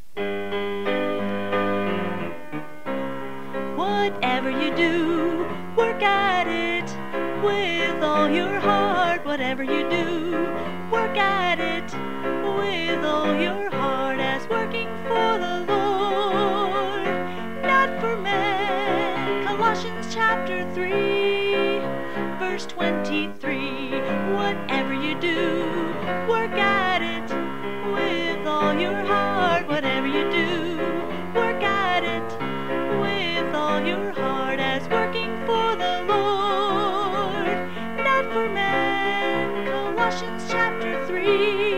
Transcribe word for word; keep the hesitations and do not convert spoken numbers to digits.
Whatever you do, work at it with all your heart. Whatever you do, work at it with all your heart, as working for the Lord, not for men. Colossians chapter three, verse twenty-three. Whatever you do, work at it with all your heart. Whatever you do, work at it with all your heart, as working for the Lord, not for men. Colossians chapter three.